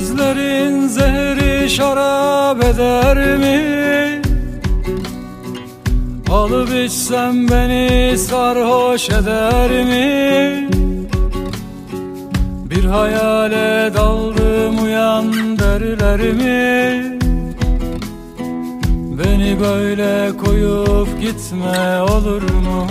Sözlerin zehri şarap eder mi? Alıp içsem beni sarhoş eder mi? Bir hayale daldım uyan derler mi? Beni böyle koyup gitme olur mu?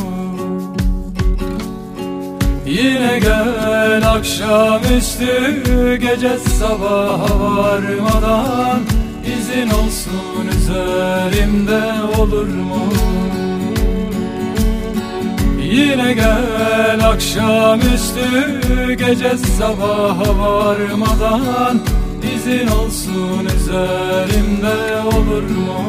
Yine gel akşamüstü, gece sabaha varmadan izin olsun üzerimde olur mu? Yine gel akşamüstü, gece sabaha varmadan izin olsun üzerimde olur mu?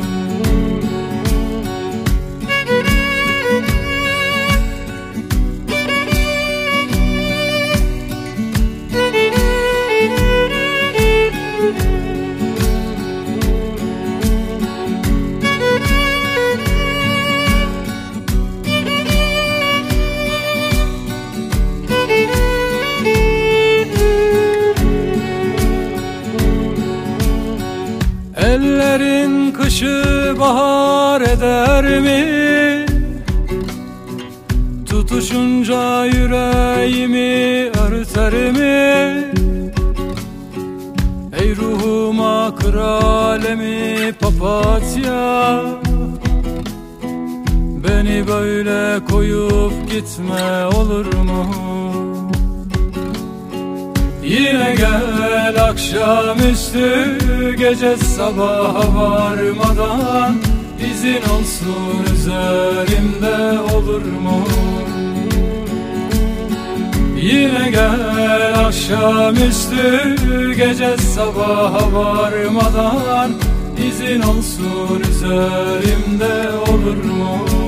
Ellerin kışı bahar eder mi? Tutuşunca yüreğimi örter mi? Ey ruhuma kır alemi papatya, beni böyle koyup gitme olur mu? Yine gel akşamüstü, gece sabaha varmadan izin olsun üzerimde olur mu? Yine gel akşamüstü, gece sabaha varmadan izin olsun üzerimde olur mu?